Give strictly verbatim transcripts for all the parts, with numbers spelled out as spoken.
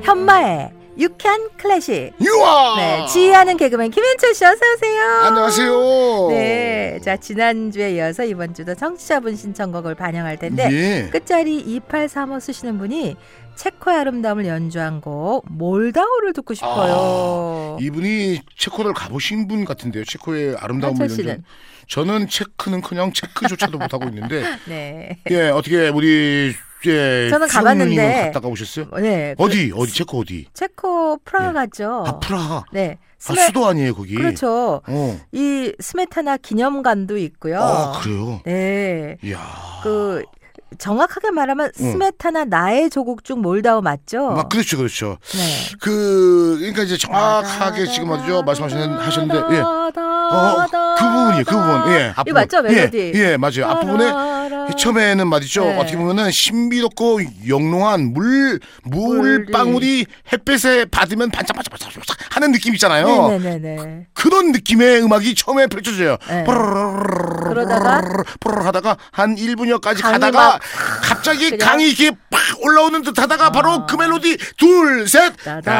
현마의 유쾌한 클래식. 유아. 네, 지휘하는 개그맨 김현철 씨 어서 오세요. 안녕하세요. 네, 자 지난주에 이어서 이번 주도 청취자분 신청곡을 반영할 텐데 예. 끝자리 이팔삼오 쓰시는 분이 체코의 아름다움을 연주한 곡 몰다오를 듣고 싶어요. 아, 이분이 체코를 가보신 분 같은데요. 체코의 아름다움을 연주한. 저는 체크는커녕 체크조차도 못하고 있는데. 네. 예, 어떻게 우리 예, 저는 가봤는데 갔다가 오셨어요? 네. 어디 어디 체코 어디? 체코 프라하 예. 갔죠. 아 프라하. 네. 스메... 아, 수도 아니에요 거기? 그렇죠. 어. 이 스메타나 기념관도 있고요. 아 그래요? 네. 이야. 그 정확하게 말하면 응. 스메타나 나의 조국 중 몰다오 맞죠? 아, 그렇죠, 그렇죠. 네. 그 그러니까 이제 정확하게 지금 어디죠 말씀하셨는데, 예, 어, 그 부분이 그 부분, 예, 앞부분. 이거 맞죠 멜로디? 예, 예 맞아요. 앞부분에 처음에는 말이죠. 네. 어떻게 보면은 신비롭고 영롱한 물 물방울이 햇빛에 받으면 반짝반짝반짝 하는 느낌 있잖아요. 네네네. 그런 느낌의 음악이 처음에 펼쳐져요. 네. 그러다가 하다가 한 일 분여까지 가다가 갑자기 그냥... 강이 이렇게 팍 올라오는 듯 하다가 아... 바로 그 멜로디 둘 셋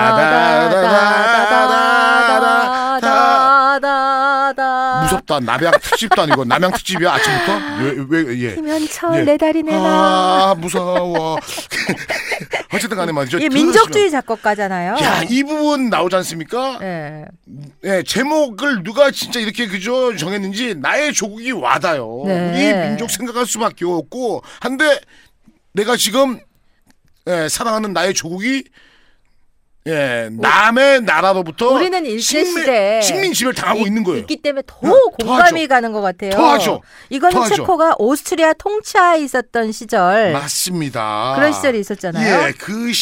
다다다다다다다다다다 무섭다. 남양 특집도 아니고 남양 특집이야 아침부터. 왜 왜 예. 김현철 예. 내 다리 내놔. 아 무서워. 어쨌든 간에 말이죠. 이 민족주의 작곡가잖아요. 야, 이 부분 나오지 않습니까? 네. 네, 제목을 누가 진짜 이렇게 그저 정했는지 나의 조국이 와닿아요. 네. 우리 민족 생각할 수밖에 없고 한데 내가 지금 예, 사랑하는 나의 조국이 예, 남의 나라로부터 우리는 일제시대 식민 지배를 당하고 이, 있는 거예요. 있기 때문에 더 응, 공감이 가는 것 같아요. 더하죠. 이거는 더하죠. 체코가 오스트리아 통치하에 있었던 시절. 맞습니다. 그런 시절이 있었잖아요. 예, 그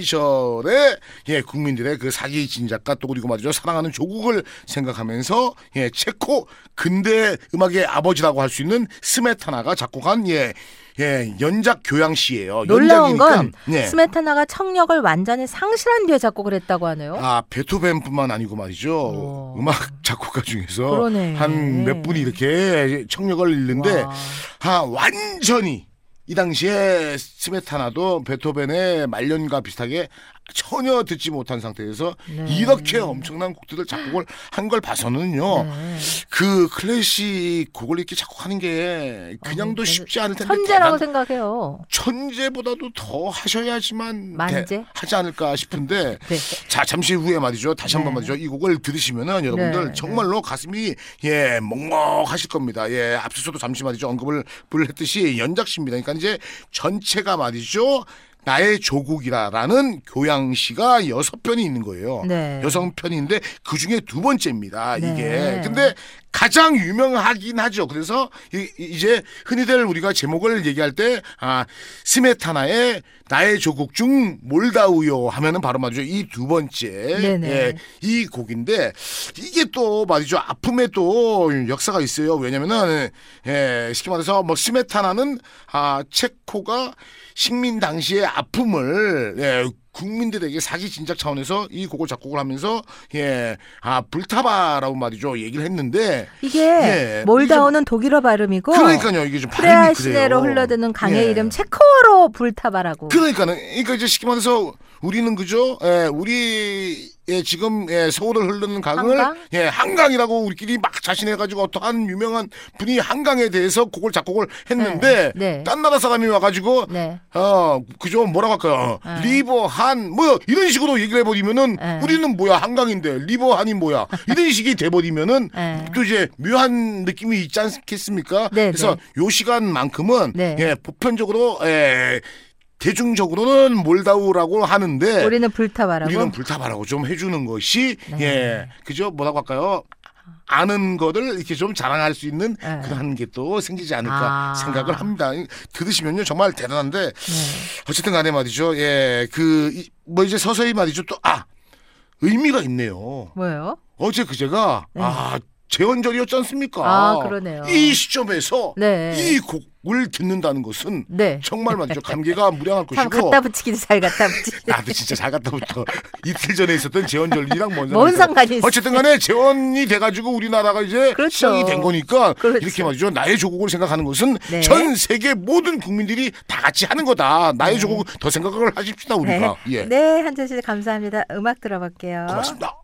시절에 예, 국민들의 그 사기 진작과 또 그리고 말이죠 사랑하는 조국을 생각하면서 예, 체코 근대 음악의 아버지라고 할 수 있는 스메타나가 작곡한 예. 예, 연작 교향시예요. 놀라운 연작이니까, 건 예. 스메타나가 청력을 완전히 상실한 뒤에 작곡을 했다고 하네요. 아, 베토벤뿐만 아니고 말이죠. 오. 음악 작곡가 중에서 한 몇 분이 이렇게 청력을 잃는데 와. 아, 완전히 이 당시에 스메타나도 베토벤의 말년과 비슷하게 전혀 듣지 못한 상태에서 네. 이렇게 엄청난 곡들을 작곡을 한 걸 봐서는요. 네. 그 클래식 곡을 이렇게 작곡하는 게 그냥도 어, 쉽지 않을 텐데 천재라고 대단, 생각해요. 천재보다도 더 하셔야지만 만재? 하지 않을까 싶은데 네. 자 잠시 후에 말이죠. 다시 한번 네. 말이죠. 이 곡을 들으시면은 여러분들 네. 정말로 가슴이 예 먹먹하실 겁니다. 예 앞서서도 잠시 말이죠. 언급을 했듯이 연작시입니다. 그러니까 이제 전체가 말이죠. 나의 조국이라라는 교향시가 여섯 편이 있는 거예요. 네. 여섯 편인데 그 중에 두 번째입니다. 네. 이게. 근데 가장 유명하긴 하죠. 그래서 이, 이제 흔히들 우리가 제목을 얘기할 때 아, 스메타나의 나의 조국 중 몰다우요 하면은 바로 말이죠. 이 두 번째 예, 이 곡인데 이게 또 말이죠. 아픔에 또 역사가 있어요. 왜냐면은 예, 쉽게 말해서 뭐 스메타나는 아, 체코가 식민 당시의 아픔을 예, 국민들에게 사기 진작 차원에서 이 곡을 작곡을 하면서 예, 아 불타바라고 말이죠 얘기를 했는데 이게 예, 몰다오는 좀, 독일어 발음이고 그러니까요 이게 좀 프레아 시내로 흘러드는 강의 예. 이름 체코어로 불타바라고. 그러니까는 그러니까 이제 쉽게 말해서 우리는 그죠? 예, 우리 예, 지금 예, 서울을 흐르는 강을 한강? 예, 한강이라고 우리끼리 막 자신해가지고 어떠한 유명한 분이 한강에 대해서 곡을 작곡을 했는데 네, 네. 딴 나라 사람이 와가지고 네. 어 그죠 뭐라고 할까요? 네. 리버 한 뭐 이런 식으로 얘기를 해버리면은 네. 우리는 뭐야 한강인데 리버 한이 뭐야 이런 식이 돼버리면은 네. 또 이제 묘한 느낌이 있지 않겠습니까? 네, 그래서 네. 요 시간만큼은 네. 예, 보편적으로 예. 대중적으로는 몰다우라고 하는데 우리는 불타바라고 우리는 불타바라고 좀 해주는 것이 네. 예 그죠 뭐라고 할까요? 아는 거를 이렇게 좀 자랑할 수 있는 네. 그런 게 또 생기지 않을까 아. 생각을 합니다. 들으시면요 정말 대단한데 네. 어쨌든 간에 말이죠. 예 그 뭐 이제 서서히 말이죠 또 아 의미가 있네요. 뭐예요? 어제 그제가 네. 아 재헌절이었지 않습니까? 아 그러네요. 이 시점에서 네. 이 곡 듣는다는 것은 네. 정말 말이죠. 감개가 무량할 참 것이고. 갖다 붙이기도 잘 갖다 붙이기. 나도 진짜 잘 갖다 붙어. 이틀 전에 있었던 재헌절이랑 뭔 상관이 뭔 있어. 상관이 있어. 어쨌든 간에 재헌이 돼가지고 우리나라가 이제 그렇죠. 시작이 된 거니까 그렇죠. 이렇게 말이죠. 나의 조국을 생각하는 것은 네. 전 세계 모든 국민들이 다 같이 하는 거다. 나의 네. 조국을 더 생각을 하십시다 우리가. 네. 예. 네, 한준 씨 감사합니다. 음악 들어볼게요. 고맙습니다.